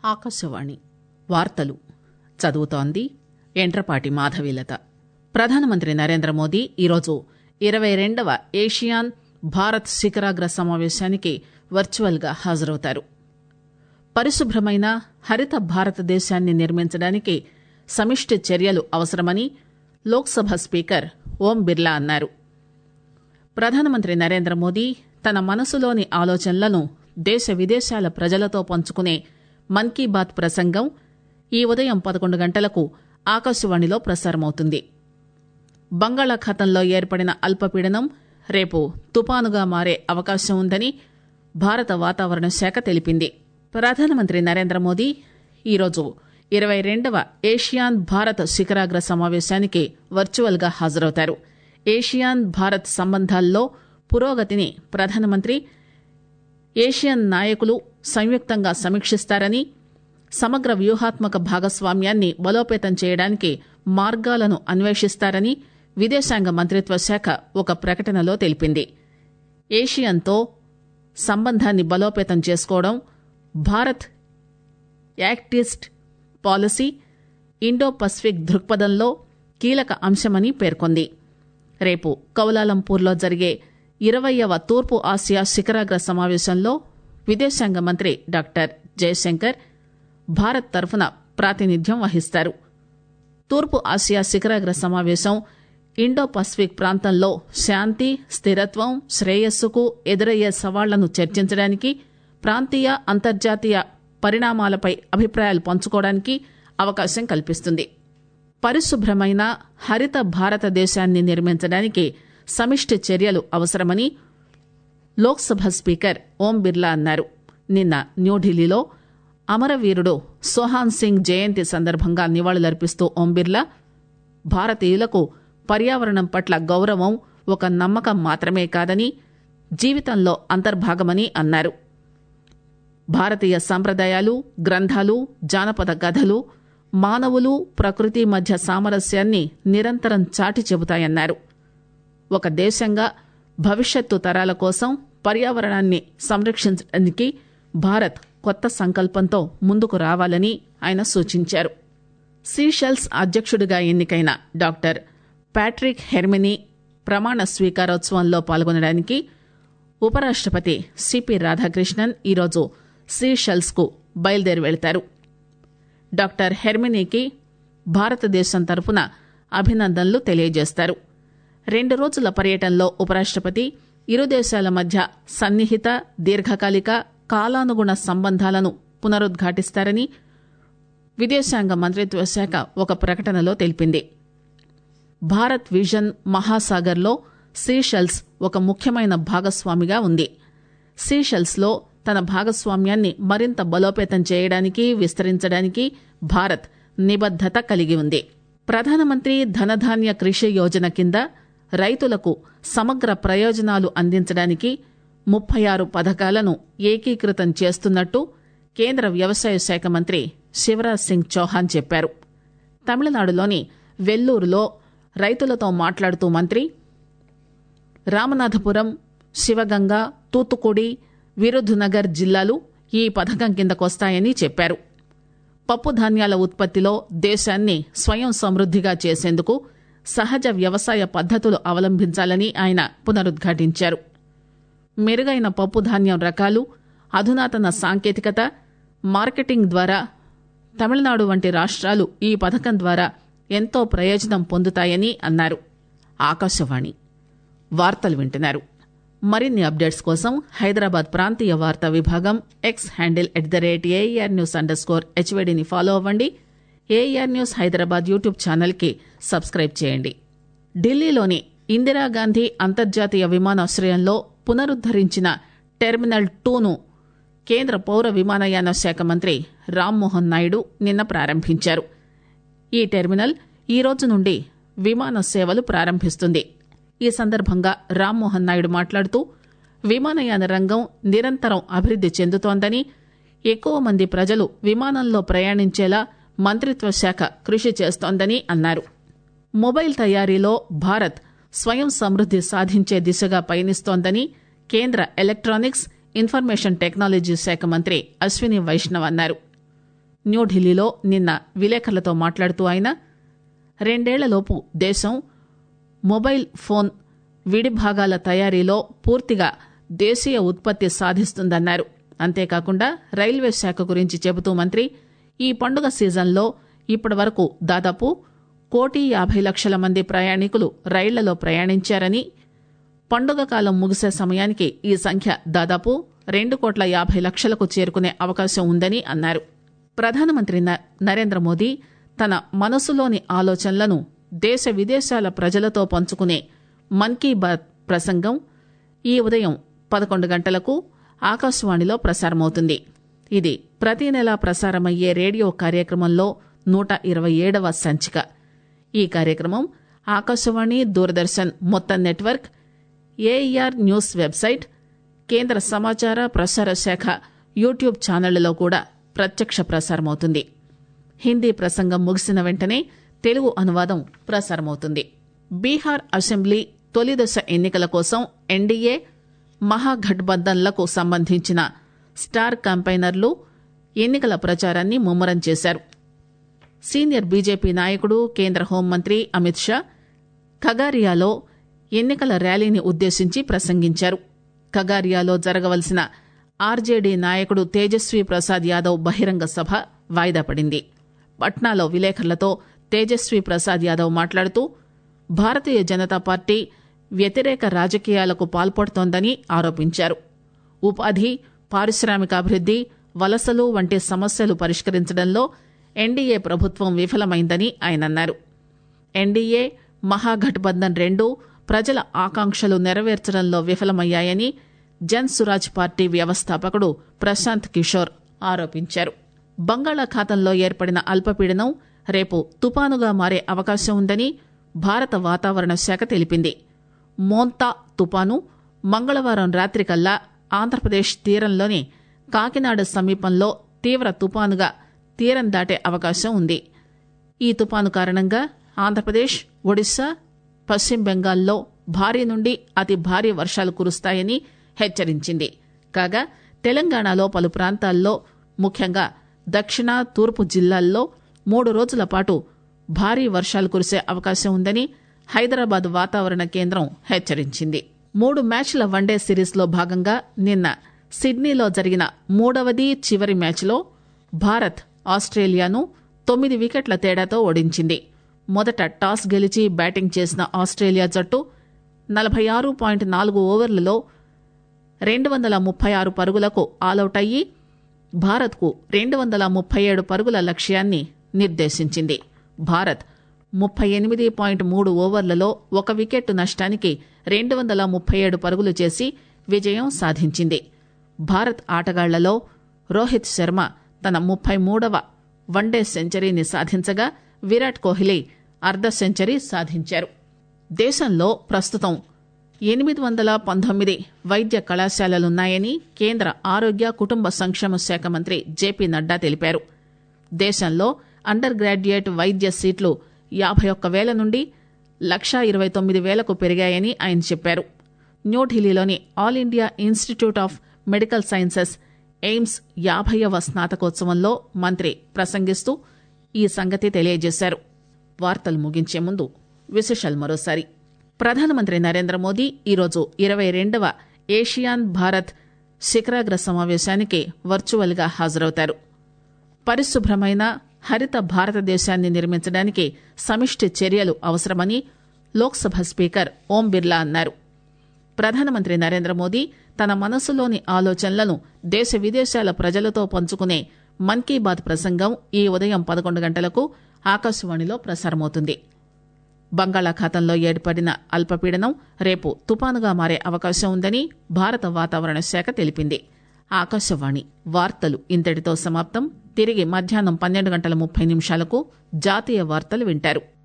ఆకాశవాణి వార్తలు చదువుతోంది ఎంట్రపాటి మాధవీలత. ప్రధానమంత్రి నరేంద్ర మోదీ ఈరోజు 22వ ఏషియాన్ భారత్ శిఖరాగ్ర సమావేశానికి వర్చువల్ గా హాజరవుతారు. పరిశుభ్రమైన హరిత భారతదేశాన్ని నిర్మించడానికి సమిష్టి చర్యలు అవసరమని లోక్సభ స్పీకర్ ఓం బిర్లా అన్నారు. ప్రధానమంత్రి నరేంద్ర మోదీ తన మనసులోని ఆలోచనలను దేశ విదేశాల ప్రజలతో పంచుకునే మన్ కీ బాత్ ప్రసంగం ఈ ఉదయం 11 గంటలకు ఆకాశవాణిలో ప్రసారమవుతుంది. బంగాళాఖాతంలో ఏర్పడిన అల్పపీడనం రేపు తుపానుగా మారే అవకాశం ఉందని భారత వాతావరణ శాఖ తెలిపింది. ప్రధానమంత్రి నరేంద్ర మోదీ ఈరోజు 22వ ఏషియాన్ భారత్ శిఖరాగ్ర సమావేశానికి వర్చువల్ గా హాజరవుతారు. ఏషియాన్ భారత్ సంబంధాల్లో పురోగతిని ప్రధానమంత్రి ఏషియన్ నాయకులు సంయుక్తంగా సమీక్షిస్తారని, సమగ్ర వ్యూహాత్మక భాగస్వామ్యాన్ని బలోపేతం చేయడానికి మార్గాలను అన్వేషిస్తారని విదేశాంగ మంత్రిత్వ శాఖ ఒక ప్రకటనలో తెలిపింది. ఏషియన్తో సంబంధాన్ని బలోపేతం చేసుకోవడం Bharat act east policy, Indo Pacific దృక్పథంలో కీలక అంశమని పేర్కొంది. రేపు కౌలాలంపూర్లో జరిగే 20వ తూర్పు ఆసియా శిఖరాగ్ర సమావేశంలో విదేశాంగ మంత్రి డాక్టర్ జయశంకర్ భారత్ తరఫున ప్రాతినిధ్యం వహిస్తారు. తూర్పు ఆసియా శిఖరాగ్ర సమావేశం ఇండో పసిఫిక్ ప్రాంతంలో శాంతి, స్థిరత్వం, శ్రేయస్సుకు ఎదురయ్యే సవాళ్లను చర్చించడానికి, ప్రాంతీయ అంతర్జాతీయ పరిణామాలపై అభిప్రాయాలు పంచుకోవడానికి అవకాశం కల్పిస్తుంది. పరిశుభ్రమైన హరిత భారతదేశాన్ని నిర్మించడానికి సమిష్టి చర్యలు అవసరమని లోక్సభ స్పీకర్ ఓం బిర్లా అన్నారు. నిన్న న్యూఢిల్లీలో అమరవీరుడు సోహాన్ సింగ్ జయంతి సందర్భంగా నివాళులర్పిస్తూ ఓం బిర్లా భారతీయులకు పర్యావరణం పట్ల గౌరవం ఒక నమ్మకం మాత్రమే కాదని, జీవితంలో అంతర్భాగమని అన్నారు. భారతీయ సంప్రదాయాలు, గ్రంథాలు, జానపద కథలు మానవులు, ప్రకృతి మధ్య సామరస్యాన్ని నిరంతరం చాటి చెబుతాయన్నారు. ఒక దేశంగా భవిష్యత్తు తరాల కోసం పర్యావరణాన్ని సంరక్షించడానికి భారత్ కొత్త సంకల్పంతో ముందుకు రావాలని ఆయన సూచించారు. సీషెల్స్ అధ్యక్షుడిగా ఎన్నికైన డాక్టర్ ప్యాట్రిక్ హెర్మినీ ప్రమాణ స్వీకారోత్సవంలో పాల్గొనడానికి ఉపరాష్టపతి సిపి రాధాకృష్ణన్ ఈరోజు సీషెల్స్ కు బయలుదేరి వెళతారు. డాక్టర్ హెర్మినీకి భారతదేశం తరఫున అభినందనలు తెలియజేస్తారు. 2 రోజుల పర్యటనలో ఉపరాష్టపతి ఇరు దేశాల మధ్య సన్నిహిత, దీర్ఘకాలిక, కాలానుగుణ సంబంధాలను పునరుద్ఘాటిస్తారని విదేశాంగ మంత్రిత్వ శాఖ ఒక ప్రకటనలో తెలిపింది. భారత్ విజన్ మహాసాగర్లో సీషెల్స్ ఒక ముఖ్యమైన భాగస్వామిగా ఉంది. సీషెల్స్లో తన భాగస్వామ్యాన్ని మరింత బలోపేతం చేయడానికి, విస్తరించడానికి భారత్ నిబద్దత కలిగి ఉంది. ప్రధానమంత్రి ధనధాన్య కృషి యోజన కింద రైతులకు సమగ్ర ప్రయోజనాలు అందించడానికి 36 పథకాలను ఏకీకృతం చేస్తున్నట్టు కేంద్ర వ్యవసాయ శాఖ మంత్రి శివరాజ్ సింగ్ చౌహాన్ చెప్పారు. తమిళనాడులోని వెల్లూరులో రైతులతో మాట్లాడుతూ మంత్రి రామనాథపురం, శివగంగ, తూత్తుకుడి, విరుధునగర్ జిల్లాలు ఈ పథకం కిందకొస్తాయని చెప్పారు. పప్పు ధాన్యాల ఉత్పత్తిలో దేశాన్ని స్వయం సమృద్దిగా చేసేందుకు సహజ వ్యవసాయ పద్దతులు అవలంబించాలని ఆయన పునరుద్ఘాటించారు. మెరుగైన పప్పు ధాన్యం రకాలు, అధునాతన సాంకేతికత, మార్కెటింగ్ ద్వారా తమిళనాడు వంటి రాష్ట్రాలు ఈ పథకం ద్వారా ఎంతో ప్రయోజనం పొందుతాయని అన్నారు. ఆకాశవాణి వార్తలు వింటున్నారు. మరిన్ని అప్డేట్స్ కోసం హైదరాబాద్ ప్రాంతీయ వార్తా విభాగం ఎక్స్ హ్యాండిల్ @AIR_HVDని ఫాలో అవ్వండి. AR news Hyderabad YouTube channel కి సబ్స్క్రైబ్ చేయండి. ఢిల్లీలోని ఇందిరాగాంధీ అంతర్జాతీయ విమానాశ్రయంలో పునరుద్దరించిన టెర్మినల్ 2ను కేంద్ర పౌర విమానయాన శాఖ మంత్రి రామ్మోహన్ నాయుడు నిన్న ప్రారంభించారు. ఈ టెర్మినల్ ఈ రోజు నుండి విమాన సేవలు ప్రారంభిస్తుంది. ఈ సందర్భంగా రామ్మోహన్ నాయుడు మాట్లాడుతూ విమానయాన రంగం నిరంతరం అభివృద్ది చెందుతోందని, ఎక్కువ మంది ప్రజలు విమానంలో ప్రయాణించేలా మంత్రిత్వ శాఖ కృషి చేస్తోందని అన్నారు. మొబైల్ తయారీలో భారత్ స్వయం సమృద్ది సాధించే దిశగా పయనిస్తోందని కేంద్ర ఎలక్ట్రానిక్స్, ఇన్ఫర్మేషన్ టెక్నాలజీ శాఖ మంత్రి అశ్విని వైష్ణవ్ అన్నారు. న్యూఢిల్లీలో నిన్న విలేకరులతో మాట్లాడుతూ ఆయన 2 ఏళ్లలోపు దేశం మొబైల్ ఫోన్ విడిభాగాల తయారీలో పూర్తిగా దేశీయ ఉత్పత్తి సాధిస్తుందన్నారు. అంతేకాకుండా రైల్వే శాఖ గురించి చెబుతూ మంత్రి ఈ పండుగ సీజన్లో ఇప్పటి వరకు దాదాపు 1,50,00,000 మంది ప్రయాణికులు రైళ్లలో ప్రయాణించారని, పండుగ కాలం ముగిసే సమయానికి ఈ సంఖ్య దాదాపు 2,50,00,000కు చేరుకునే అవకాశం ఉందని అన్నారు. ప్రధానమంత్రి నరేంద్ర మోదీ తన మనసులోని ఆలోచనలను దేశ విదేశాల ప్రజలతో పంచుకునే మన్ కీ బాత్ ప్రసంగం ఈ ఉదయం 11 గంటలకు ఆకాశవాణిలో ప్రసారమవుతుంది. ఇది ప్రతి నెలా ప్రసారమయ్యే రేడియో కార్యక్రమంలో 127వ సంచిక. ఈ కార్యక్రమం ఆకాశవాణి, దూరదర్శన్ మొత్తం నెట్వర్క్, ఏఐఆర్ న్యూస్ వెబ్సైట్, కేంద్ర సమాచార ప్రసార శాఖ యూట్యూబ్ ఛానళ్లలో కూడా ప్రత్యక్ష ప్రసారమవుతుంది. హిందీ ప్రసంగం ముగిసిన వెంటనే తెలుగు అనువాదం ప్రసారమవుతుంది. బీహార్ అసెంబ్లీ తొలిదశ ఎన్నికల కోసం ఎన్డీఏ, మహాగఠబంధన్లకు సంబంధించిన స్టార్ క్యాంపైనర్లు ఎన్నికల ప్రచారాన్ని ముమ్మరం చేశారు. సీనియర్ బీజేపీ నాయకుడు, కేంద్ర హోంమంత్రి అమిత్ షా ఖగారియాలో ఎన్నికల ర్యాలీని ఉద్దేశించి ప్రసంగించారు. ఖగారియాలో జరగవలసిన ఆర్జేడీ నాయకుడు తేజస్వీ ప్రసాద్ యాదవ్ బహిరంగ సభ వాయిదా పడింది. పట్నాలో విలేకరులతో తేజస్వీ ప్రసాద్ యాదవ్ మాట్లాడుతూ భారతీయ జనతా పార్టీ వ్యతిరేక రాజకీయాలకు పాల్పడుతోందని ఆరోపించారు. ఉపాధి, పారిశ్రామికాభివృద్ది, వలసలు వంటి సమస్యలు పరిష్కరించడంలో ఎన్డీఏ ప్రభుత్వం విఫలమైందని ఆయన అన్నారు. ఎన్డీఏ, మహాగఠబంధన్ రెండూ ప్రజల ఆకాంక్షలు నెరవేర్చడంలో విఫలమయ్యాయని జన్ సురాజ్ పార్టీ వ్యవస్థాపకుడు ప్రశాంత్ కిషోర్ ఆరోపించారు. బంగాళాఖాతంలో ఏర్పడిన అల్పపీడనం రేపు తుపానుగా మారే అవకాశం ఉందని భారత వాతావరణ శాఖ తెలిపింది. మోంతా తుపాను మంగళవారం రాత్రికల్లా ఆంధ్రప్రదేశ్ తీరంలోని కాకినాడ సమీపంలో తీవ్ర తుపానుగా తీరం దాటే అవకాశం ఉంది. ఈ తుపాను కారణంగా ఆంధ్రప్రదేశ్, ఒడిశా, పశ్చిమ బెంగాల్లో భారీ నుండి అతి భారీ వర్షాలు కురుస్తాయని హెచ్చరించింది. కాగా తెలంగాణలో పలు ప్రాంతాల్లో ముఖ్యంగా దక్షిణ, తూర్పు జిల్లాల్లో 3 రోజుల పాటు భారీ వర్షాలు కురిసే అవకాశం ఉందని హైదరాబాద్ వాతావరణ కేంద్రం హెచ్చరించింది. 3 మ్యాచ్ల వన్డే సిరీస్లో భాగంగా నిన్న సిడ్నీలో జరిగిన 3వది చివరి మ్యాచ్లో భారత్ ఆస్ట్రేలియాను 9 వికెట్ల తేడాతో ఓడించింది. మొదట టాస్ గెలిచి బ్యాటింగ్ చేసిన ఆస్ట్రేలియా జట్టు 46.4 ఓవర్లలో 236 పరుగులకు ఆలౌట్ అయ్యి భారత్కు 237 పరుగుల లక్ష్యాన్ని నిర్దేశించింది. భారత్ 38.3 ఓవర్లలో 1 వికెట్ నష్టానికి 237 పరుగులు చేసి విజయం సాధించింది. భారత్ ఆటగాళ్లలో రోహిత్ శర్మ తన 33వ వన్డే సెంచరీని సాధించగా విరాట్ కోహ్లీ అర్ధ సెంచరీ సాధించారు. దేశంలో ప్రస్తుతం 819 వైద్య కళాశాలలున్నాయని కేంద్ర ఆరోగ్య కుటుంబ సంక్షేమ శాఖ మంత్రి జేపీ నడ్డా తెలిపారు. దేశంలో అండర్ గ్రాడ్యుయేట్ వైద్య సీట్లు 51,000 నుండి 129,000కు పెరిగాయని ఆయన చెప్పారు. న్యూఢిల్లీలోని all India institute of medical sciences AIIMS 50వ స్నాతకోత్సవంలో మంత్రి ప్రసంగిస్తూ ఈ సంగతి తెలియజేశారు. వార్తలు ముగించే ముందు విశేషాలు మరోసారి. ప్రధానమంత్రి నరేంద్ర మోదీ ఈరోజు 22వ ఏషియాన్ భారత్ శిఖరాగ్ర సమావేశానికి వర్చువల్ గా హాజరవుతారు. పరిశుభ్రమైన హరిత భారతదేశాన్ని నిర్మించడానికి సమిష్టి చర్యలు అవసరమని లోక్సభ స్పీకర్ ఓం బిర్లా అన్నారు. ప్రధానమంత్రి నరేంద్ర మోదీ తన మనసులోని ఆలోచనలను దేశ విదేశాల ప్రజలతో పంచుకునే మన్ కీ బాత్ ప్రసంగం ఈ ఉదయం 11 గంటలకు ఆకాశవాణిలో ప్రసారమవుతుంది. బంగాళాఖాతంలో ఏర్పడిన అల్పపీడనం రేపు తుపానుగా మారే అవకాశం ఉందని భారత వాతావరణ శాఖ తెలిపింది. ఆకాశవాణి వార్తలు ఇంతటితో సమాప్తం. తిరిగి మధ్యాహ్నం 12:30 జాతీయ వార్తలు వింటారు.